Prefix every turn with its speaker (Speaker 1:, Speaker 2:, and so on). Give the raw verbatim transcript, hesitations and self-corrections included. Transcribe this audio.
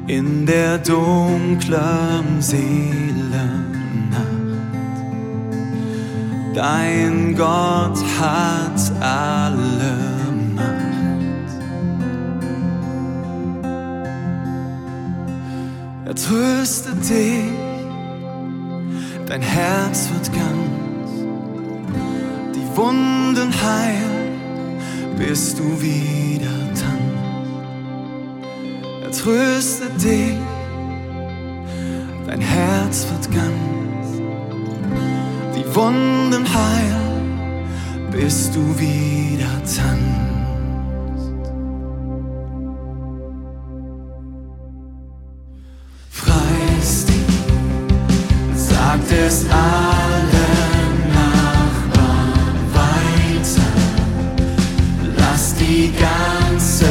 Speaker 1: in der dunklen Seelennacht. Dein Gott hat alle Macht. Er tröstet dich, dein Herz wird ganz, die Wunden heilen, bis du wieder tanzt. Er tröstet dich, dein Herz wird ganz, die Wunden heilen, bis du wieder tanzt.